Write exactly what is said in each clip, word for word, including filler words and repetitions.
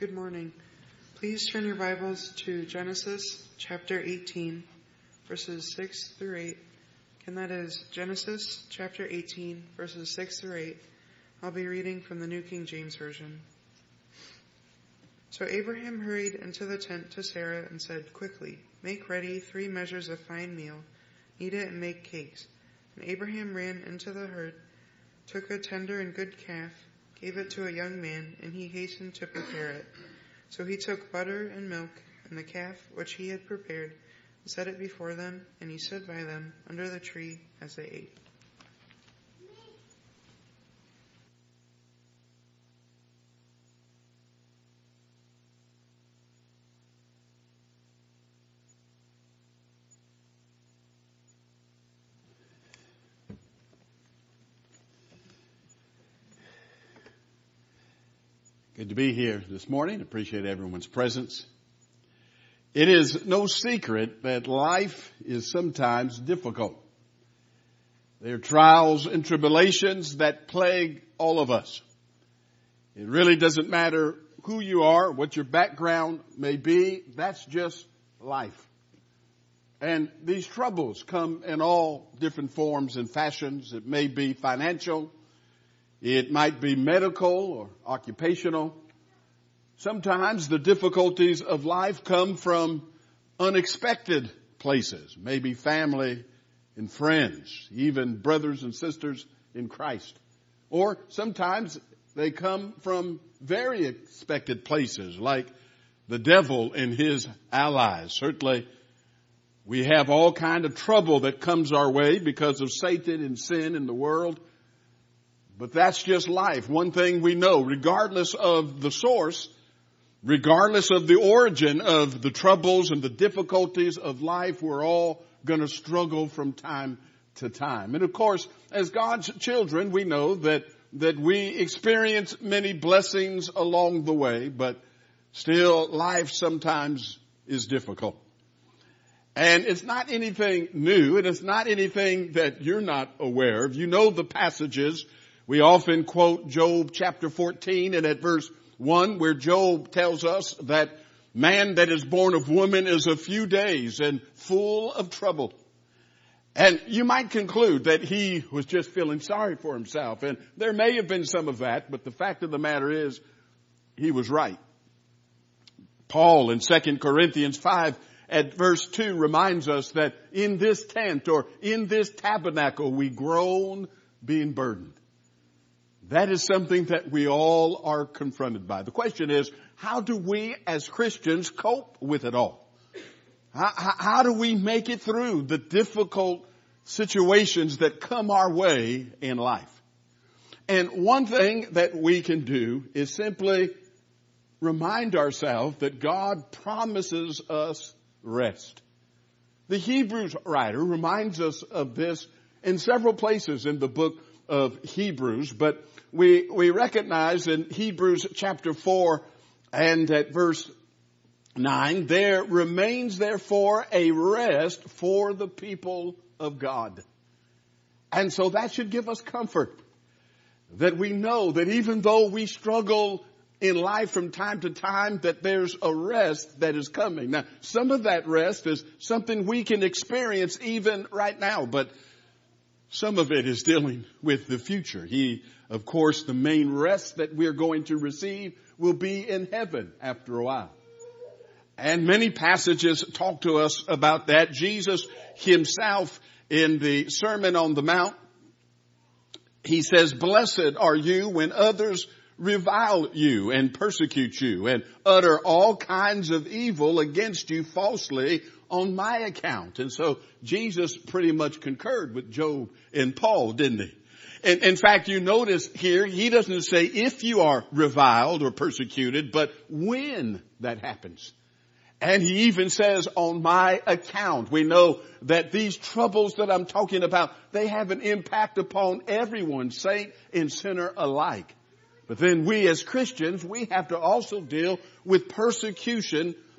Good morning. Please turn your Bibles to Genesis chapter eighteen, verses six through eight. And that is Genesis chapter eighteen, verses six through eight. I'll be reading from the New King James Version. So Abraham hurried into the tent to Sarah and said, "Quickly, make ready three measures of fine meal, knead it and make cakes." And Abraham ran into the herd, took a tender and good calf, gave it to a young man, and he hastened to prepare it. So he took butter and milk and the calf which he had prepared, and set it before them, and he stood by them under the tree as they ate. Good to be here this morning. Appreciate everyone's presence. It is no secret that life is sometimes difficult. There are trials and tribulations that plague all of us. It really doesn't matter who you are, what your background may be. That's just life. And these troubles come in all different forms and fashions. It may be financial. It might be medical or occupational. Sometimes the difficulties of life come from unexpected places, maybe family and friends, even brothers and sisters in Christ. Or sometimes they come from very expected places, like the devil and his allies. Certainly, we have all kind of trouble that comes our way because of Satan and sin in the world. But that's just life. One thing we know, regardless of the source, regardless of the origin of the troubles and the difficulties of life, we're all going to struggle from time to time. And of course, as God's children, we know that, that we experience many blessings along the way, but still life sometimes is difficult. And it's not anything new, and it's not anything that you're not aware of. You know the passages. We often quote Job chapter fourteen and at verse one, where Job tells us that man that is born of woman is a few days and full of trouble. And you might conclude that he was just feeling sorry for himself. And there may have been some of that, but the fact of the matter is he was right. Paul in Second Corinthians five at verse two reminds us that in this tent or in this tabernacle we groan being burdened. That is something that we all are confronted by. The question is, how do we as Christians cope with it all? How, how do we make it through the difficult situations that come our way in life? And one thing that we can do is simply remind ourselves that God promises us rest. The Hebrews writer reminds us of this in several places in the book of Hebrews, but we we recognize in Hebrews chapter four and at verse nine, there remains therefore a rest for the people of God. And so that should give us comfort, that we know that even though we struggle in life from time to time, that there's a rest that is coming. Now, some of that rest is something we can experience even right now, but some of it is dealing with the future. He, of course, the main rest that we're going to receive will be in heaven after a while. And many passages talk to us about that. Jesus himself in the Sermon on the Mount, he says, "Blessed are you when others revile you and persecute you and utter all kinds of evil against you falsely on my account." And so Jesus pretty much concurred with Job and Paul, didn't he? And in fact, you notice here, he doesn't say if you are reviled or persecuted, but when that happens. And he even says on my account. We know that these troubles that I'm talking about, they have an impact upon everyone, saint and sinner alike. But then we as Christians, we have to also deal with persecution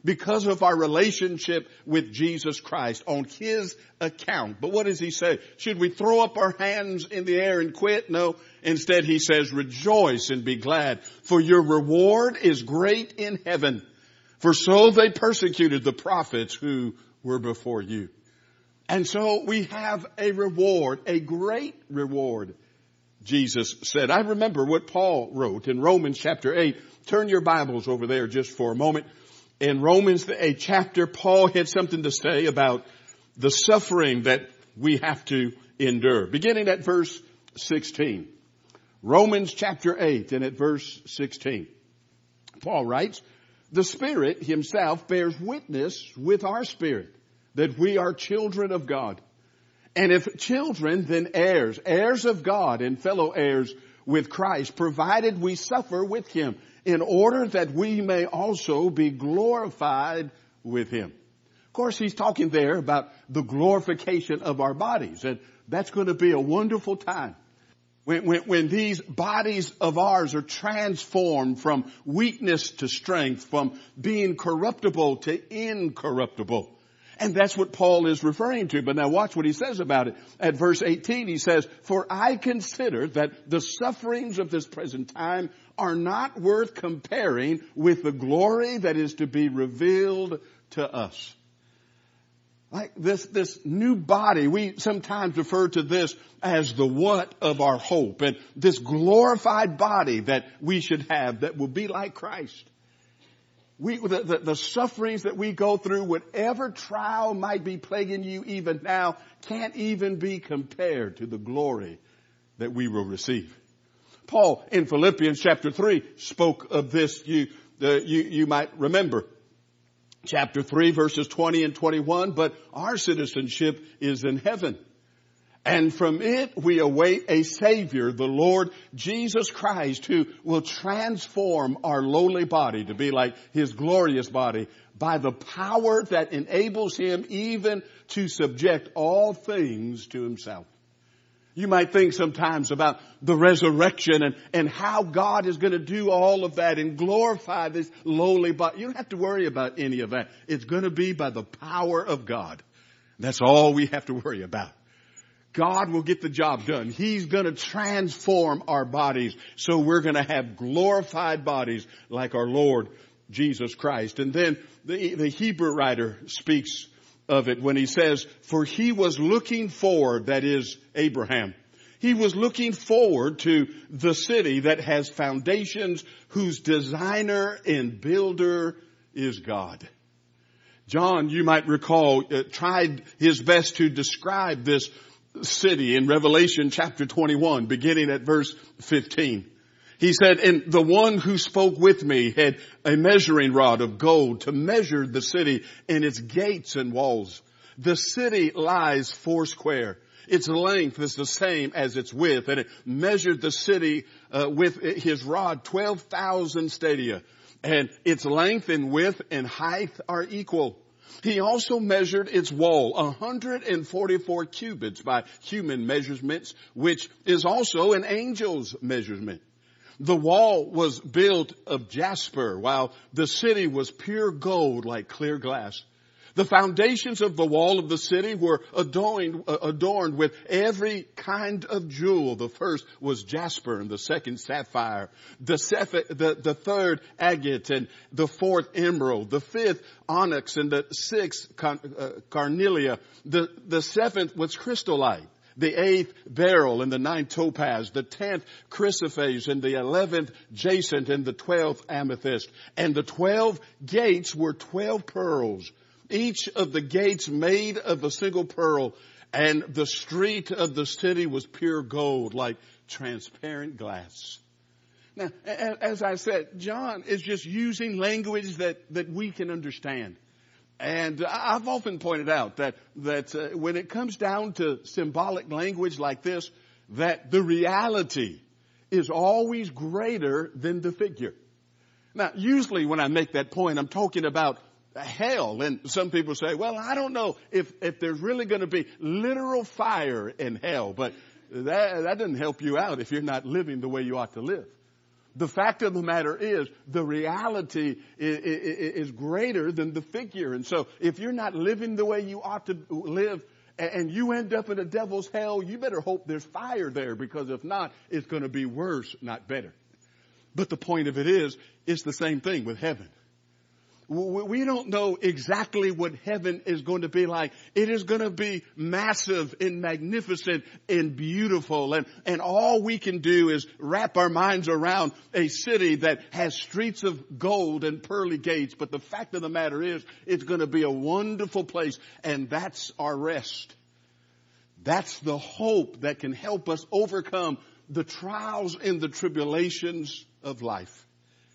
because of our relationship with Jesus Christ on His account. But what does He say? Should we throw up our hands in the air and quit? No. Instead, He says, rejoice and be glad, for your reward is great in heaven. For so they persecuted the prophets who were before you. And so we have a reward, a great reward, Jesus said. I remember what Paul wrote in Romans chapter eight. Turn your Bibles over there just for a moment. In Romans, the eighth chapter, Paul had something to say about the suffering that we have to endure. Beginning at verse sixteen. Romans chapter eight and at verse sixteen. Paul writes, the Spirit Himself bears witness with our spirit that we are children of God. And if children, then heirs, heirs of God and fellow heirs with Christ, provided we suffer with Him, in order that we may also be glorified with Him. Of course, he's talking there about the glorification of our bodies, and that's going to be a wonderful time. When, when, when these bodies of ours are transformed from weakness to strength, from being corruptible to incorruptible. And that's what Paul is referring to. But now watch what he says about it. At verse eighteen, he says, for I consider that the sufferings of this present time are not worth comparing with the glory that is to be revealed to us. Like this, this new body, we sometimes refer to this as the what of our hope, and this glorified body that we should have that will be like Christ. We, the, the, the sufferings that we go through, whatever trial might be plaguing you even now, can't even be compared to the glory that we will receive. Paul in Philippians chapter three spoke of this. You, uh, you, you might remember. Chapter three verses twenty and twenty-one, but our citizenship is in heaven. And from it we await a Savior, the Lord Jesus Christ, who will transform our lowly body to be like His glorious body by the power that enables Him even to subject all things to Himself. You might think sometimes about the resurrection and, and how God is going to do all of that and glorify this lowly body. You don't have to worry about any of that. It's going to be by the power of God. That's all we have to worry about. God will get the job done. He's going to transform our bodies so we're going to have glorified bodies like our Lord Jesus Christ. And then the, the Hebrew writer speaks of it when he says, for he was looking forward, that is Abraham. He was looking forward to the city that has foundations, whose designer and builder is God. John, you might recall, uh, tried his best to describe this city in Revelation chapter twenty-one, beginning at verse fifteen. He said, and the one who spoke with me had a measuring rod of gold to measure the city and its gates and walls. The city lies four square. Its length is the same as its width, and it measured the city uh, with his rod twelve thousand stadia, and its length and width and height are equal. He also measured its wall, one hundred forty-four cubits by human measurements, which is also an angel's measurement. The wall was built of jasper, while the city was pure gold like clear glass. The foundations of the wall of the city were adorned, uh, adorned with every kind of jewel. The first was jasper, and the second sapphire, the, seph- the, the third agate, and the fourth emerald, the fifth onyx, and the sixth car- uh, carnelia. The, the seventh was crystallite, the eighth beryl, and the ninth topaz, the tenth chrysoprase, and the eleventh jacinth, and the twelfth amethyst. And the twelve gates were twelve pearls, each of the gates made of a single pearl, and the street of the city was pure gold, like transparent glass. Now, as I said, John is just using language that, that we can understand. And I've often pointed out that, that uh, when it comes down to symbolic language like this, that the reality is always greater than the figure. Now, usually when I make that point, I'm talking about hell. And some people say, well, I don't know if, if there's really going to be literal fire in hell, but that, that doesn't help you out if you're not living the way you ought to live. The fact of the matter is the reality is, is greater than the figure. And so if you're not living the way you ought to live and you end up in a devil's hell, you better hope there's fire there, because if not, it's going to be worse, not better. But the point of it is, it's the same thing with heaven. We don't know exactly what heaven is going to be like. It is going to be massive and magnificent and beautiful. And, and all we can do is wrap our minds around a city that has streets of gold and pearly gates. But the fact of the matter is, it's going to be a wonderful place. And that's our rest. That's the hope that can help us overcome the trials and the tribulations of life.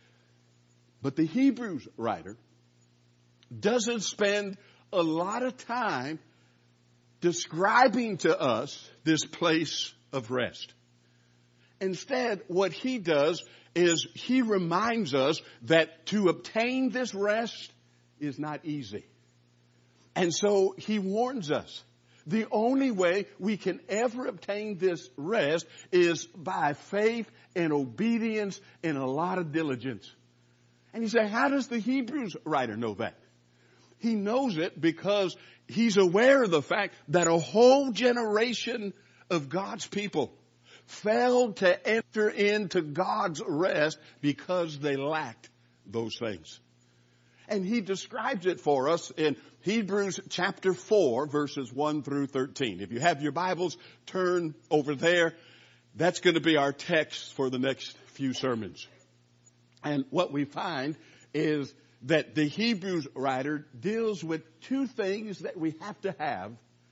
But the Hebrews writer doesn't spend a lot of time describing to us this place of rest. Instead, what he does is he reminds us that to obtain this rest is not easy. And so he warns us. The only way we can ever obtain this rest is by faith and obedience and a lot of diligence. And you say, how does the Hebrews writer know that? He knows it because he's aware of the fact that a whole generation of God's people failed to enter into God's rest because they lacked those things. And he describes it for us in Hebrews chapter four, verses one through thirteen. If you have your Bibles, turn over there. That's going to be our text for the next few sermons. And what we find is that the Hebrews writer deals with two things that we have to have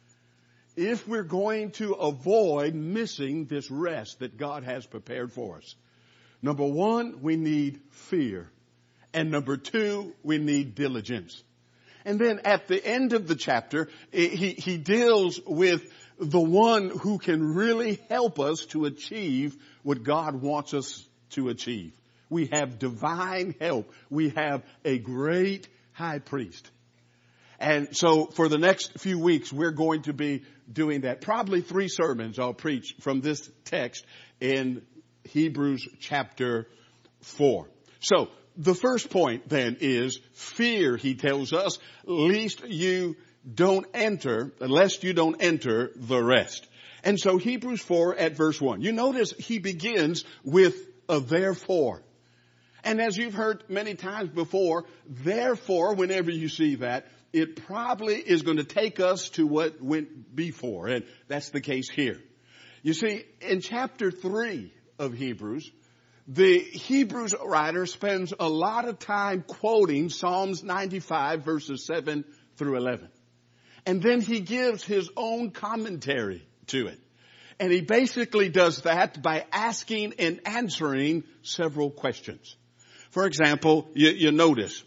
if we're going to avoid missing this rest that God has prepared for us. Number one, we need fear. And number two, we need diligence. And then at the end of the chapter, he, he deals with the one who can really help us to achieve what God wants us to achieve. We have divine help. We have a great high priest. And so for the next few weeks, we're going to be doing that. Probably three sermons I'll preach from this text in Hebrews chapter four. So the first point then is fear, he tells us, lest you don't enter, lest you don't enter the rest. And so Hebrews four at verse one. You notice he begins with a therefore. And as you've heard many times before, therefore, whenever you see that, it probably is going to take us to what went before. And that's the case here. You see, in chapter three of Hebrews, the Hebrews writer spends a lot of time quoting Psalms ninety-five, verses seven through eleven. And then he gives his own commentary to it. And he basically does that by asking and answering several questions. For example, you, you notice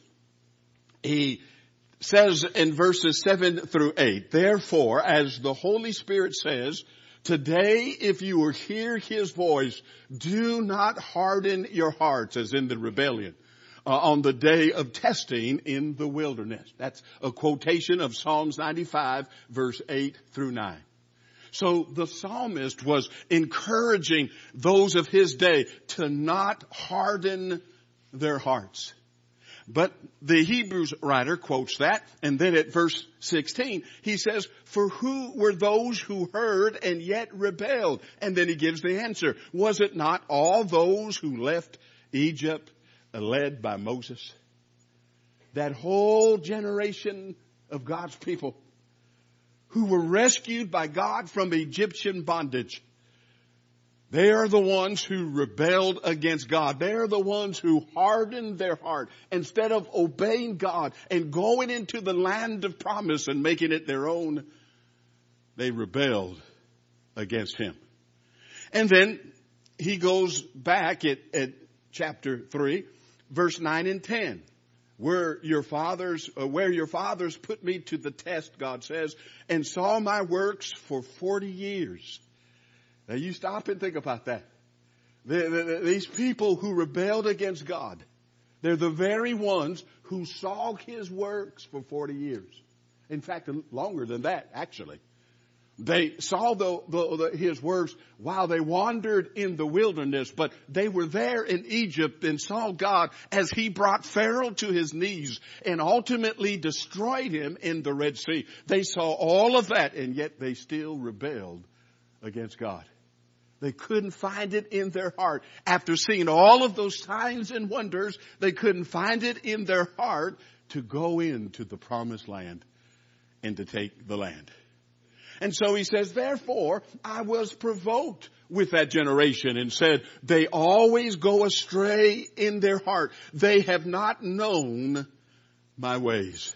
he says in verses seven through eight, therefore, as the Holy Spirit says, today if you will hear his voice, do not harden your hearts as in the rebellion uh, on the day of testing in the wilderness. That's a quotation of Psalms ninety-five, verse eight through nine. So the psalmist was encouraging those of his day to not harden their hearts. But the Hebrews writer quotes that, and then at verse sixteen, he says, for who were those who heard and yet rebelled? And then he gives the answer. Was it not all those who left Egypt led by Moses? That whole generation of God's people who were rescued by God from Egyptian bondage. They are the ones who rebelled against God. They are the ones who hardened their heart. Instead of obeying God and going into the land of promise and making it their own, they rebelled against him. And then he goes back at, at chapter three, verse nine and ten. Where your fathers, uh, where your fathers put me to the test, God says, and saw my works for forty years. Now you stop and think about that. The, the, these people who rebelled against God, they're the very ones who saw his works for forty years. In fact, longer than that, actually. They saw the, the, the, his works while they wandered in the wilderness, but they were there in Egypt and saw God as he brought Pharaoh to his knees and ultimately destroyed him in the Red Sea. They saw all of that, and yet they still rebelled against God. They couldn't find it in their heart. After seeing all of those signs and wonders, they couldn't find it in their heart to go into the promised land and to take the land. And so he says, therefore, I was provoked with that generation and said, they always go astray in their heart. They have not known my ways.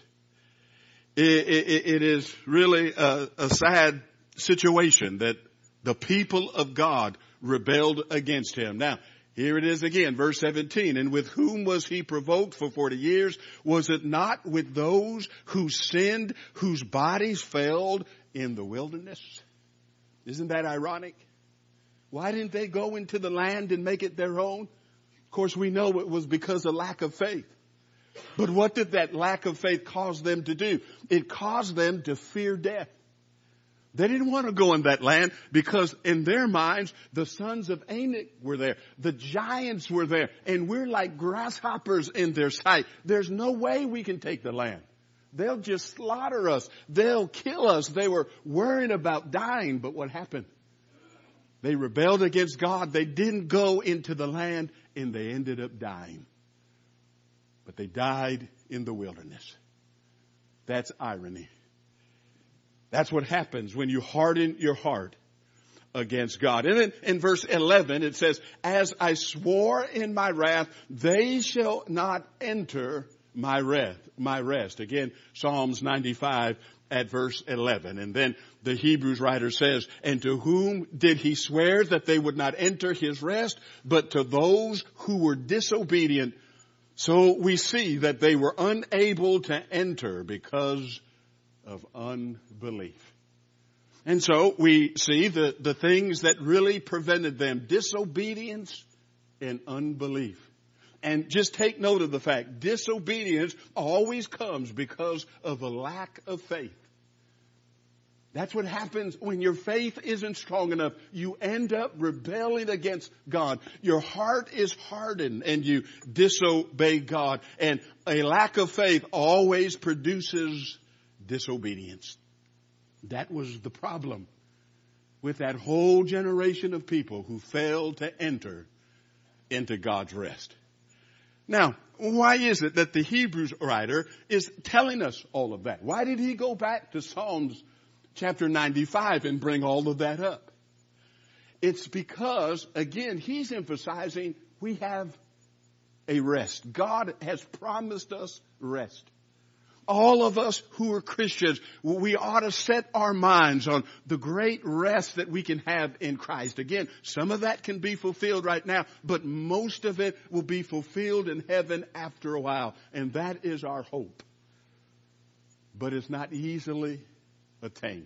It, it, it is really a, a sad situation that the people of God rebelled against him. Now, here it is again, verse seventeen. And with whom was he provoked for forty years? Was it not with those who sinned, whose bodies failed in the wilderness? Isn't that ironic? Why didn't they go into the land and make it their own? Of course, we know it was because of lack of faith. But what did that lack of faith cause them to do? It caused them to fear death. They didn't want to go in that land because in their minds, the sons of Anak were there. The giants were there. And we're like grasshoppers in their sight. There's no way we can take the land. They'll just slaughter us. They'll kill us. They were worrying about dying. But what happened? They rebelled against God. They didn't go into the land and they ended up dying. But they died in the wilderness. That's irony. That's what happens when you harden your heart against God. And then in verse eleven it says, as I swore in my wrath, they shall not enter my rest. My rest. Again, Psalms ninety-five at verse eleven. And then the Hebrews writer says, and to whom did he swear that they would not enter his rest, but to those who were disobedient. So we see that they were unable to enter because of unbelief. And so we see the, the things that really prevented them: disobedience and unbelief. And just take note of the fact, disobedience always comes because of a lack of faith. That's what happens when your faith isn't strong enough. You end up rebelling against God. Your heart is hardened and you disobey God. And a lack of faith always produces disobedience. That was the problem with that whole generation of people who failed to enter into God's rest. Now, why is it that the Hebrews writer is telling us all of that? Why did he go back to Psalms chapter ninety-five and bring all of that up? It's because, again, he's emphasizing we have a rest. God has promised us rest. All of us who are Christians, we ought to set our minds on the great rest that we can have in Christ. Again, some of that can be fulfilled right now, but most of it will be fulfilled in heaven after a while. And that is our hope. But it's not easily attained.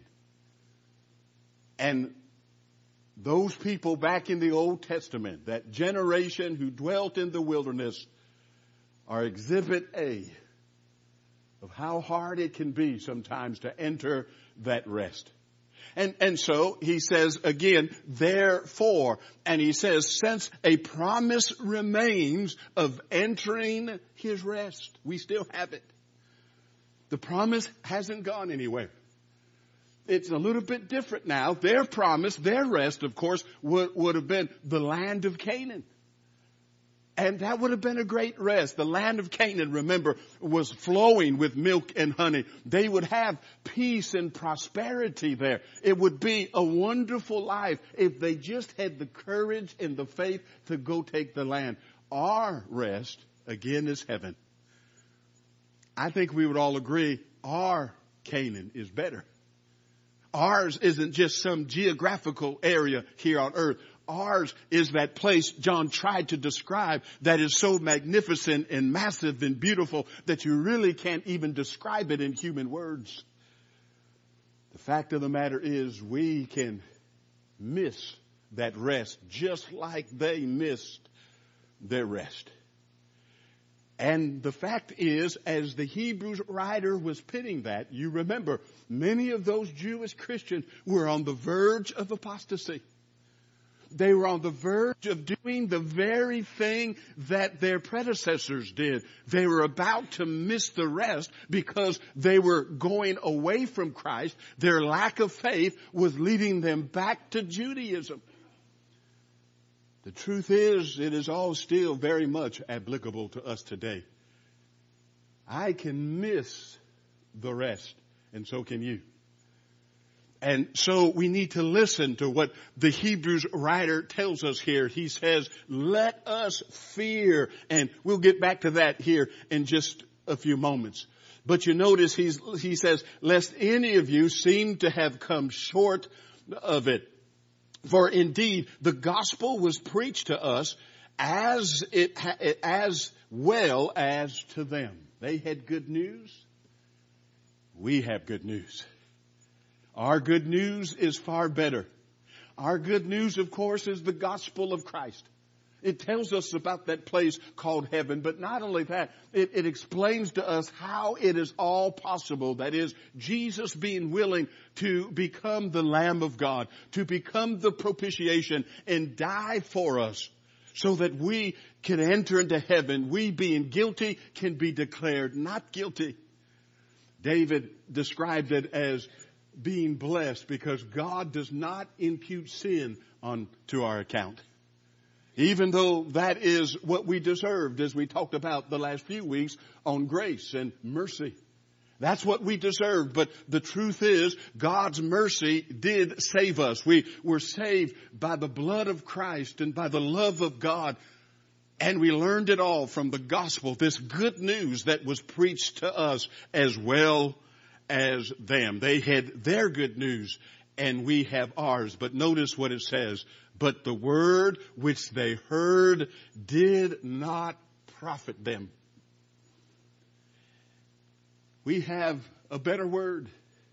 And those people back in the Old Testament, that generation who dwelt in the wilderness, are exhibit A of how hard it can be sometimes to enter that rest. And, and so he says again, therefore, and he says, since a promise remains of entering his rest, we still have it. The promise hasn't gone anywhere. It's a little bit different now. Their promise, their rest, of course, would, would have been the land of Canaan. And that would have been a great rest. The land of Canaan, remember, was flowing with milk and honey. They would have peace and prosperity there. It would be a wonderful life if they just had the courage and the faith to go take the land. Our rest, again, is heaven. I think we would all agree our Canaan is better. Ours isn't just some geographical area here on earth. Ours is that place John tried to describe that is so magnificent and massive and beautiful that you really can't even describe it in human words. The fact of the matter is we can miss that rest just like they missed their rest. And the fact is, as the Hebrews writer was pitting that, you remember, many of those Jewish Christians were on the verge of apostasy. They were on the verge of doing the very thing that their predecessors did. They were about to miss the rest because they were going away from Christ. Their lack of faith was leading them back to Judaism. The truth is, it is all still very much applicable to us today. I can miss the rest, and so can you. And so we need to listen to what the Hebrews writer tells us here. He says, let us fear. And we'll get back to that here in just a few moments. But you notice he's, he says, lest any of you seem to have come short of it. For indeed, the gospel was preached to us as it, as well as to them. They had good news. We have good news. Our good news is far better. Our good news, of course, is the gospel of Christ. It tells us about that place called heaven. But not only that, it, it explains to us how it is all possible. That is, Jesus being willing to become the Lamb of God, to become the propitiation and die for us so that we can enter into heaven. We being guilty can be declared not guilty. David described it as being blessed because God does not impute sin onto our account. Even though that is what we deserved, as we talked about the last few weeks on grace and mercy. That's what we deserved. But the truth is, God's mercy did save us. We were saved by the blood of Christ and by the love of God. And we learned it all from the gospel, this good news that was preached to us as well as them. They had their good news and we have ours. But notice what it says. But the word which they heard did not profit them. We have a better word.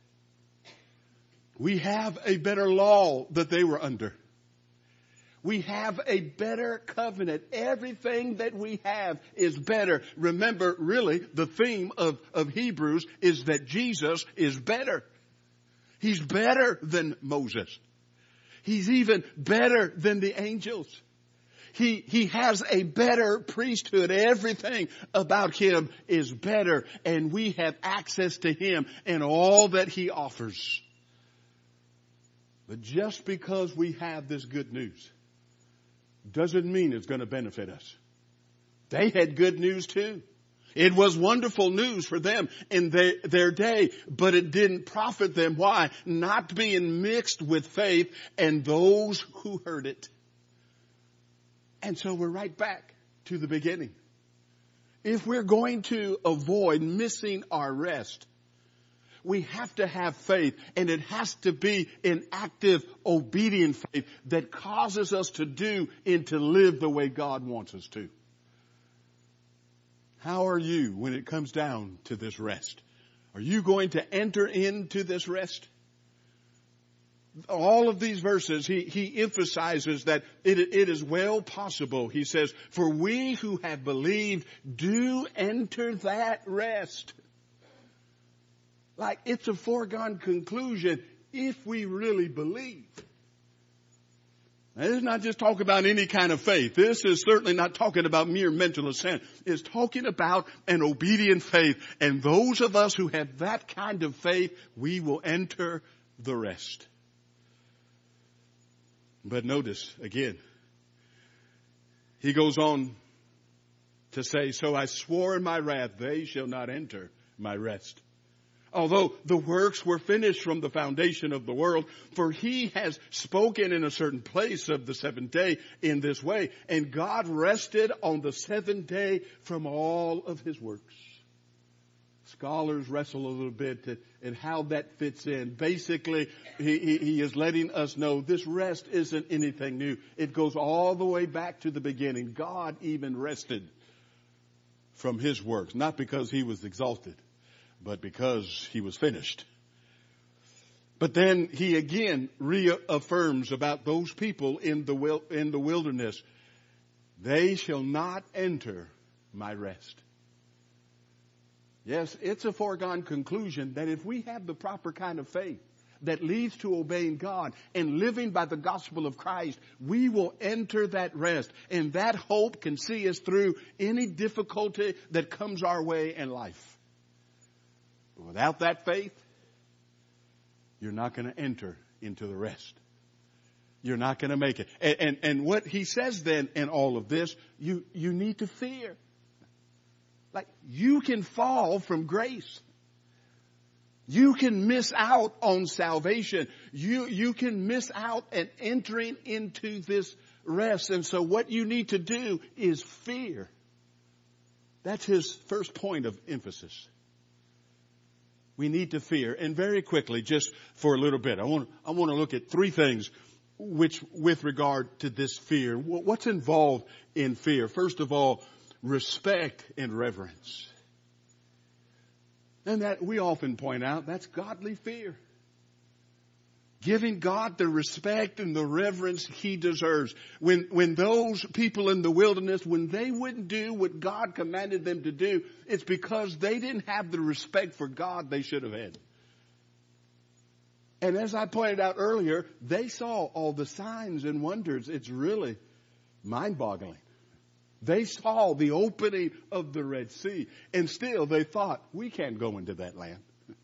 We have a better law that they were under. We have a better covenant. Everything that we have is better. Remember, really, the theme of, of Hebrews is that Jesus is better. He's better than Moses. He's even better than the angels. He, he has a better priesthood. Everything about him is better. And we have access to him and all that he offers. But just because we have this good news doesn't mean it's going to benefit us. They had good news too. It was wonderful news for them in their, their day, but it didn't profit them. Why? Not being mixed with faith and those who heard it. And so we're right back to the beginning. If we're going to avoid missing our rest, we have to have faith, and it has to be an active, obedient faith that causes us to do and to live the way God wants us to. How are you when it comes down to this rest? Are you going to enter into this rest? All of these verses, he, he emphasizes that it, it is well possible. He says, for we who have believed do enter that rest. Like it's a foregone conclusion if we really believe. Now, this is not just talking about any kind of faith. This is certainly not talking about mere mental assent. It's talking about an obedient faith. And those of us who have that kind of faith, we will enter the rest. But notice again, he goes on to say, so I swore in my wrath, they shall not enter my rest. Although the works were finished from the foundation of the world, for he has spoken in a certain place of the seventh day in this way. And God rested on the seventh day from all of his works. Scholars wrestle a little bit at, at how that fits in. Basically, he, he, he is letting us know this rest isn't anything new. It goes all the way back to the beginning. God even rested from his works, not because he was exalted, but because he was finished. But then he again reaffirms about those people in the in the wilderness. They shall not enter my rest. Yes, it's a foregone conclusion that if we have the proper kind of faith that leads to obeying God and living by the gospel of Christ, we will enter that rest. And that hope can see us through any difficulty that comes our way in life. But without that faith, you're not going to enter into the rest. You're not going to make it. And, and, and what he says then in all of this, you, you need to fear. Like, you can fall from grace. You can miss out on salvation. You, you can miss out at entering into this rest. And so what you need to do is fear. That's his first point of emphasis. We need to fear. And very quickly, just for a little bit, I want, I want to look at three things which, with regard to this fear. What's involved in fear? First of all, respect and reverence. And that we often point out, that's godly fear. Giving God the respect and the reverence he deserves. When, when those people in the wilderness, when they wouldn't do what God commanded them to do, it's because they didn't have the respect for God they should have had. And as I pointed out earlier, they saw all the signs and wonders. It's really mind-boggling. They saw the opening of the Red Sea, and still they thought, we can't go into that land.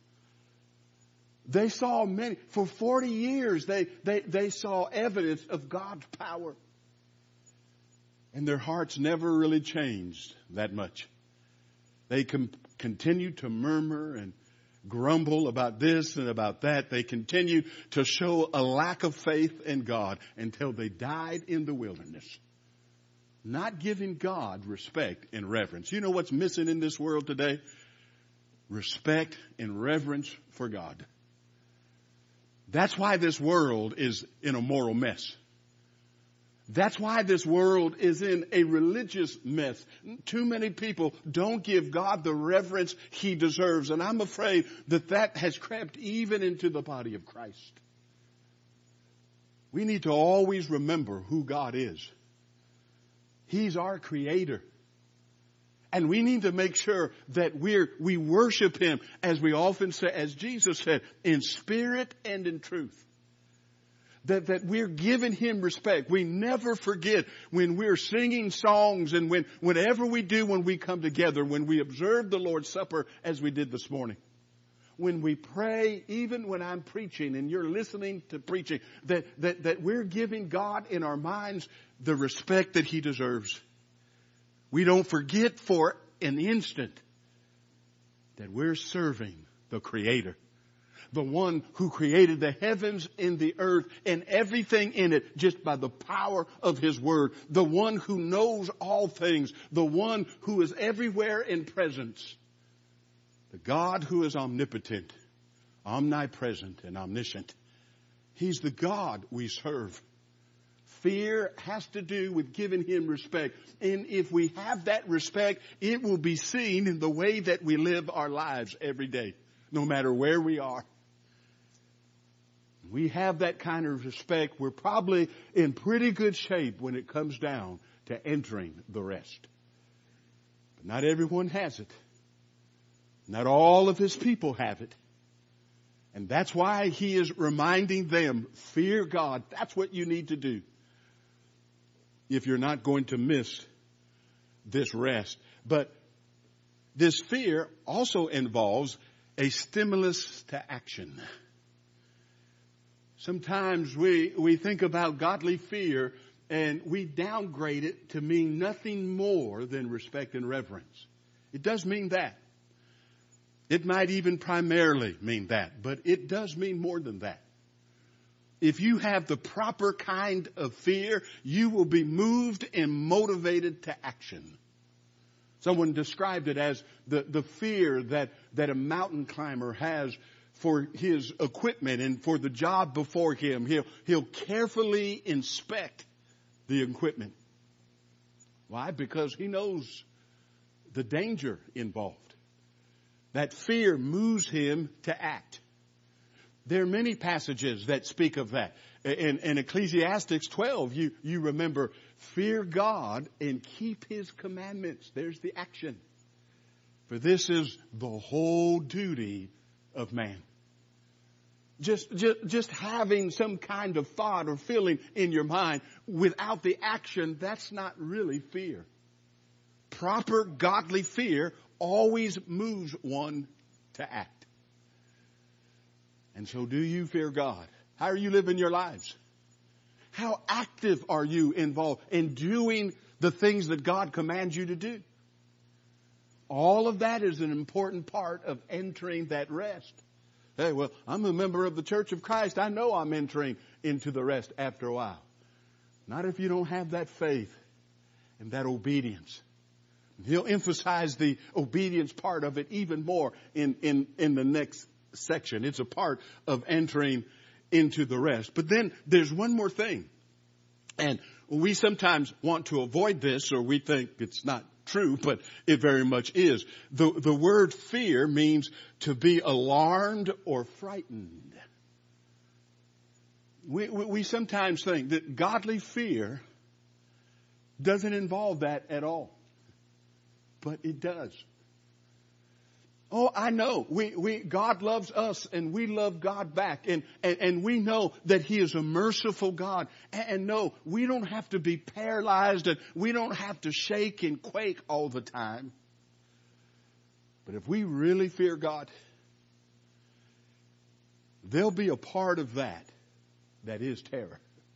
They saw many, for forty years, they, they, they saw evidence of God's power. And their hearts never really changed that much. They com- continued to murmur and grumble about this and about that. They continued to show a lack of faith in God until they died in the wilderness. Not giving God respect and reverence. You know what's missing in this world today? Respect and reverence for God. That's why this world is in a moral mess. That's why this world is in a religious mess. Too many people don't give God the reverence he deserves. And I'm afraid that that has crept even into the body of Christ. We need to always remember who God is. He's our creator. And we need to make sure that we're, we worship him, as we often say, as Jesus said, in spirit and in truth. That, that we're giving him respect. We never forget when we're singing songs and when, whenever we do when we come together, when we observe the Lord's Supper as we did this morning. When we pray, even when I'm preaching and you're listening to preaching, that, that, that we're giving God in our minds the respect that he deserves. We don't forget for an instant that we're serving the Creator. The one who created the heavens and the earth and everything in it just by the power of his word. The one who knows all things. The one who is everywhere in presence. The God who is omnipotent, omnipresent, and omniscient. He's the God we serve. Fear has to do with giving him respect. And if we have that respect, it will be seen in the way that we live our lives every day, no matter where we are. We have that kind of respect. We're probably in pretty good shape when it comes down to entering the rest. But not everyone has it. Not all of his people have it. And that's why he is reminding them, fear God. That's what you need to do if you're not going to miss this rest. But this fear also involves a stimulus to action. Sometimes we, we think about godly fear and we downgrade it to mean nothing more than respect and reverence. It does mean that. It might even primarily mean that, but it does mean more than that. If you have the proper kind of fear, you will be moved and motivated to action. Someone described it as the, the fear that, that a mountain climber has for his equipment and for the job before him. He'll, he'll carefully inspect the equipment. Why? Because he knows the danger involved. That fear moves him to act. There are many passages that speak of that. In, in Ecclesiastes twelve, you, you remember, fear God and keep his commandments. There's the action. For this is the whole duty of man. Just, just, just having some kind of thought or feeling in your mind without the action, that's not really fear. Proper godly fear always moves one to act. And so do you fear God? How are you living your lives? How active are you involved in doing the things that God commands you to do? All of that is an important part of entering that rest. Hey, well, I'm a member of the Church of Christ. I know I'm entering into the rest after a while. Not if you don't have that faith and that obedience. He'll emphasize the obedience part of it even more in, in, in the next section. It's a part of entering into the rest. But then there's one more thing. And we sometimes want to avoid this, or we think it's not true, but it very much is. The, the word fear means to be alarmed or frightened. We, we, we sometimes think that godly fear doesn't involve that at all. But it does. Oh, I know. We, we, God loves us and we love God back. And, and, and we know that He is a merciful God. And, and no, we don't have to be paralyzed and we don't have to shake and quake all the time. But if we really fear God, there'll be a part of that that is terror.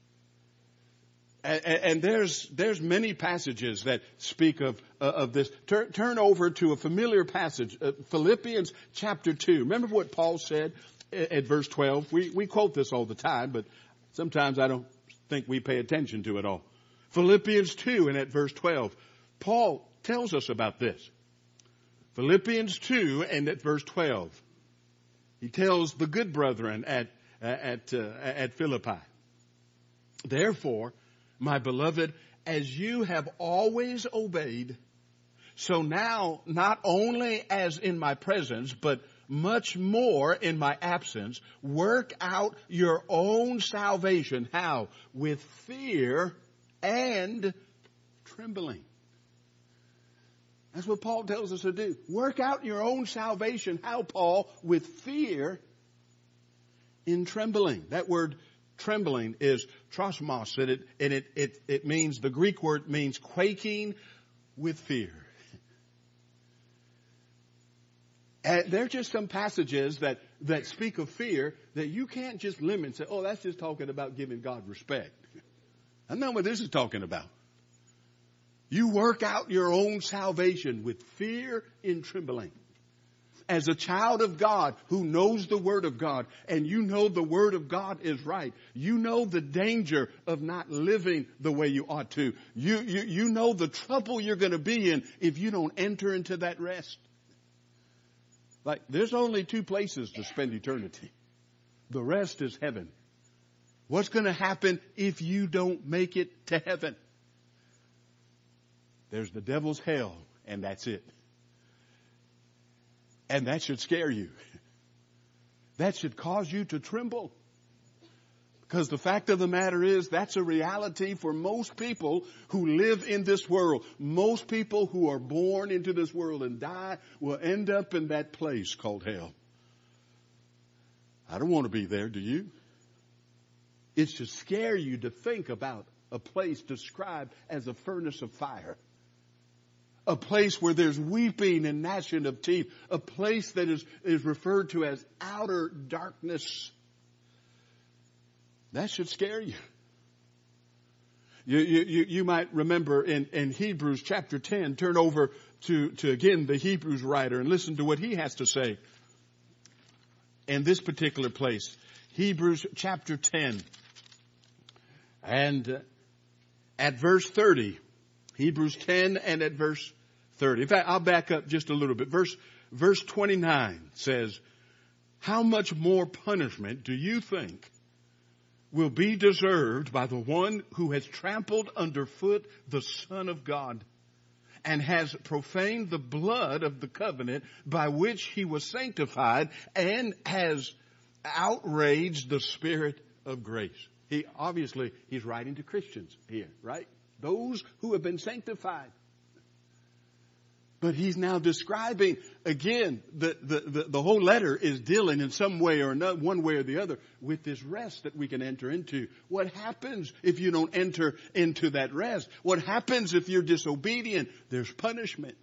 And, and there's there's many passages that speak of uh, of this. Turn, turn over to a familiar passage, uh, Philippians chapter two. Remember what Paul said at, at verse twelve? We we quote this all the time, but sometimes I don't think we pay attention to it all. Philippians two and at verse twelve, Paul tells us about this. Philippians two and at verse twelve, he tells the good brethren at at uh, at Philippi, therefore, my beloved, as you have always obeyed, so now not only as in my presence, but much more in my absence, work out your own salvation. How? With fear and trembling. That's what Paul tells us to do. Work out your own salvation. How, Paul? With fear and trembling. That word trembling is trosmos, and it, and it, it, it means, the Greek word means quaking with fear. And there are just some passages that, that speak of fear that you can't just limit and say, oh, that's just talking about giving God respect. That's not what this is talking about. You work out your own salvation with fear and trembling. As a child of God who knows the Word of God, and you know the Word of God is right. You know the danger of not living the way you ought to. You, you, you know the trouble you're going to be in if you don't enter into that rest. Like, there's only two places to spend eternity. The rest is heaven. What's going to happen if you don't make it to heaven? There's the devil's hell, and that's it. And that should scare you. That should cause you to tremble. Because the fact of the matter is, that's a reality for most people who live in this world. Most people who are born into this world and die will end up in that place called hell. I don't want to be there, do you? It should scare you to think about a place described as a furnace of fire. A place where there's weeping and gnashing of teeth. A place that is, is referred to as outer darkness. That should scare you. You, you, you might remember in, in Hebrews chapter ten, turn over to, to again the Hebrews writer and listen to what he has to say in this particular place. Hebrews chapter ten and uh, at verse thirty. Hebrews ten and at verse thirty. In fact, I'll back up just a little bit. Verse, verse twenty-nine says, how much more punishment do you think will be deserved by the one who has trampled underfoot the Son of God and has profaned the blood of the covenant by which he was sanctified and has outraged the Spirit of grace? He obviously, he's writing to Christians here, right? Those who have been sanctified. But he's now describing, again, the, the, the, the whole letter is dealing in some way or another, one way or the other, with this rest that we can enter into. What happens if you don't enter into that rest? What happens if you're disobedient? There's punishment.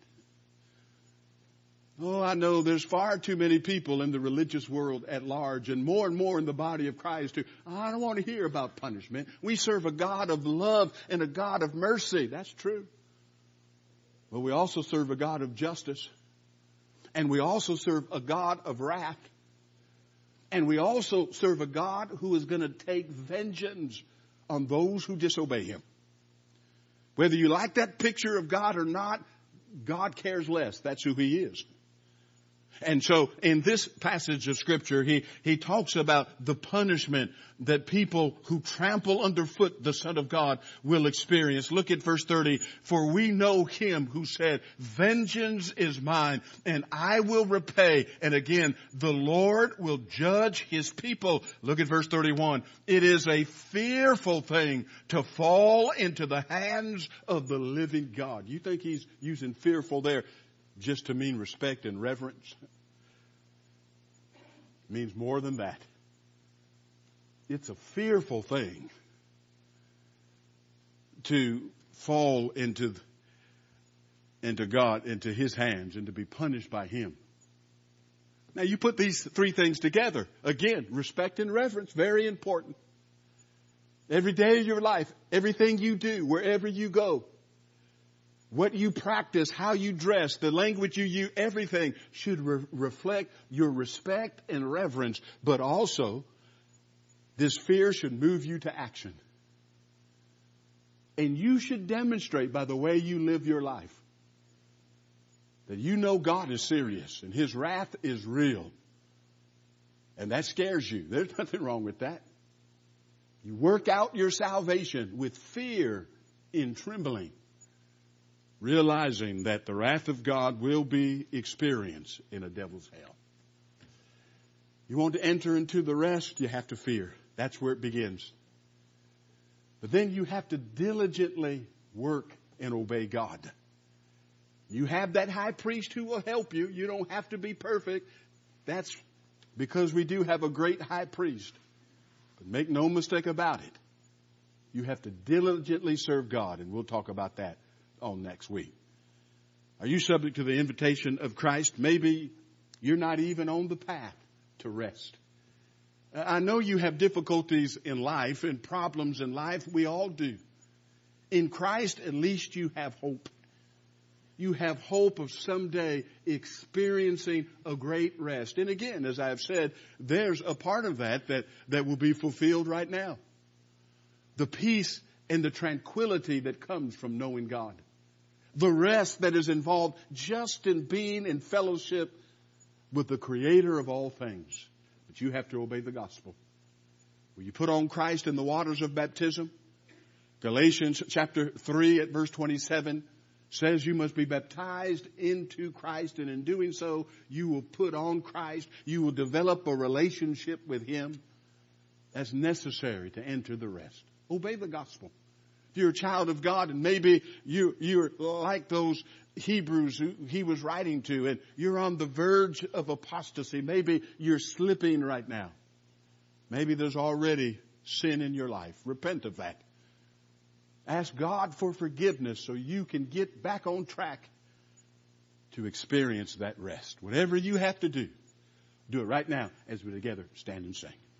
Oh, I know there's far too many people in the religious world at large, and more and more in the body of Christ who, oh, I don't want to hear about punishment. We serve a God of love and a God of mercy. That's true. But we also serve a God of justice. And we also serve a God of wrath. And we also serve a God who is going to take vengeance on those who disobey him. Whether you like that picture of God or not, God cares less. That's who he is. And so in this passage of Scripture, he, he talks about the punishment that people who trample underfoot the Son of God will experience. Look at verse thirty. For we know him who said, vengeance is mine and I will repay. And again, the Lord will judge his people. Look at verse thirty-one. It is a fearful thing to fall into the hands of the living God. You think he's using fearful there just to mean respect and reverence? It means more than that. It's a fearful thing to fall into, into God, into his hands, and to be punished by him. Now you put these three things together. Again, respect and reverence, very important. Every day of your life, everything you do, wherever you go, what you practice, how you dress, the language you use, everything should re- reflect your respect and reverence. But also, this fear should move you to action. And you should demonstrate by the way you live your life that you know God is serious and his wrath is real. And that scares you. There's nothing wrong with that. You work out your salvation with fear in trembling, realizing that the wrath of God will be experienced in a devil's hell. You want to enter into the rest, you have to fear. That's where it begins. But then you have to diligently work and obey God. You have that high priest who will help you. You don't have to be perfect. That's because we do have a great high priest. But make no mistake about it. You have to diligently serve God, and we'll talk about that on next week. Are you subject to the invitation of Christ? Maybe you're not even on the path to rest. I know you have difficulties in life and problems in life. We all do. In Christ, at least you have hope. You have hope of someday experiencing a great rest. And again, as I've said, there's a part of that that, that will be fulfilled right now. The peace and the tranquility that comes from knowing God. The rest that is involved just in being in fellowship with the Creator of all things. But you have to obey the gospel. Will you put on Christ in the waters of baptism? Galatians chapter three at verse twenty-seven says you must be baptized into Christ, and in doing so, you will put on Christ. You will develop a relationship with him. That's necessary to enter the rest. Obey the gospel. If you're a child of God and maybe you, you're like those Hebrews who he was writing to and you're on the verge of apostasy. Maybe you're slipping right now. Maybe there's already sin in your life. Repent of that. Ask God for forgiveness so you can get back on track to experience that rest. Whatever you have to do, do it right now as we together stand and sing.